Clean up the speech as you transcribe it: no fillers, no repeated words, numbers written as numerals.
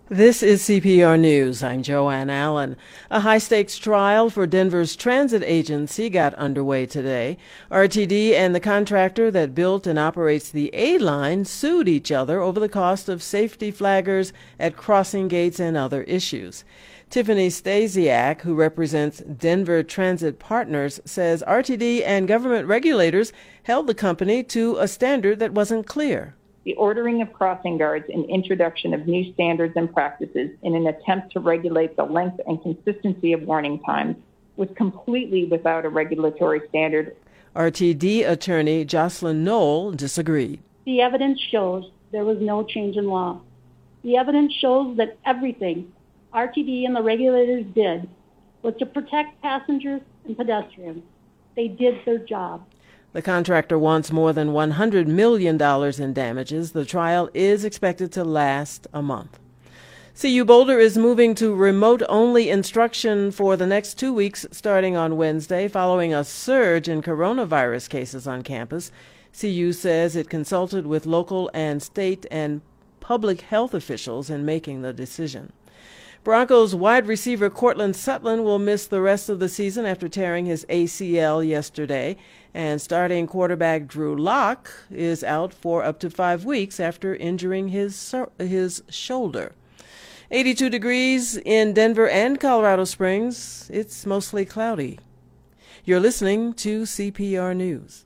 This is CPR News. I'm Joanne Allen. A high-stakes trial for Denver's transit agency got underway today. RTD and the contractor that built and operates the A-Line sued each other over the cost of safety flaggers at crossing gates and other issues. Tiffany Stasiak, who represents Denver Transit Partners, says RTD and government regulators held the company to a standard that wasn't clear. The ordering of crossing guards and introduction of new standards and practices in an attempt to regulate the length and consistency of warning times was completely without a regulatory standard. RTD attorney Jocelyn Knoll disagreed. The evidence shows there was no change in law. The evidence shows that everything RTD and the regulators did was to protect passengers and pedestrians. They did their job. The contractor wants more than $100 million in damages. The trial is expected to last a month. CU Boulder is moving to remote-only instruction for the next 2 weeks starting on Wednesday, following a surge in coronavirus cases on campus. CU says it consulted with local and state and public health officials in making the decision. Broncos wide receiver Courtland Sutton will miss the rest of the season after tearing his ACL yesterday, and starting quarterback Drew Lock is out for up to 5 weeks after injuring his shoulder. 82 degrees in Denver and Colorado Springs. It's mostly cloudy. You're listening to CPR News.